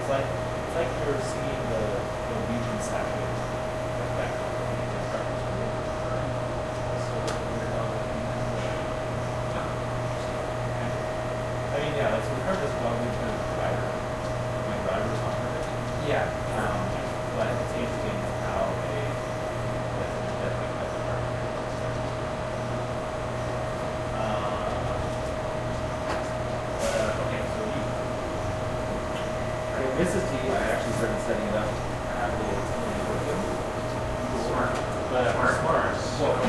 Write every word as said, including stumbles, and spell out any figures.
it's like it's like you're seeing the the Legion statue like that. I mean, yeah, like so the card doesn't belong to the rider. My rider's not perfect. Yeah. Um, but it's interesting how a that's a definitely that's a card. Uh, but uh, okay, so you. Okay, Missus T, I actually started setting it up. I have a little working. Smart. But uh, Smart. smart. Well,